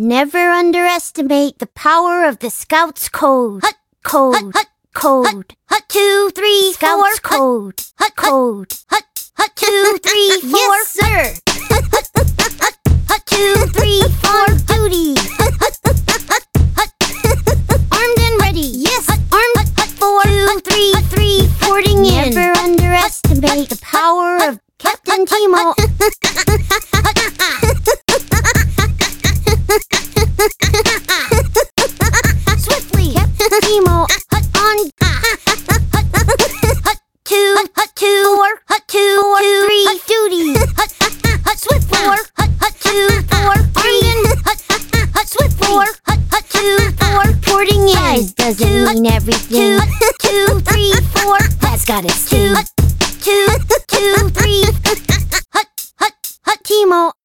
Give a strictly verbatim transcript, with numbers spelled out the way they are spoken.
Never underestimate the power of the Scouts Code. Hut, Code. hut, hut, Code. hut, hut, two, three, Scouts four, Code. hut, hut, Code. hut, hut, two, three, four, Yes, sir. hut, hut, hut, hut, hut, two, three, four, Duty. hut, hut, hut, hut, hut, Armed and ready. Yes. hut, Armed. hut, hut, four, Two, hut, three, hut, three. Porting in. Never underestimate the power of Captain Timo. Swiftly. Captain Timo. On. hut, two, hut, hut, two, Four. hut, two, Four, two, three. hut, Duty. hut, hut, Swiftly. four, hut, hut, two, four, three, hut, hut, Swiftly. four, hut, hut, two, four, Porting in. Size doesn't two, mean everything. two, two, three, four, That's got its two, two. hut, two, two, three, hut, hut, hut, Timo.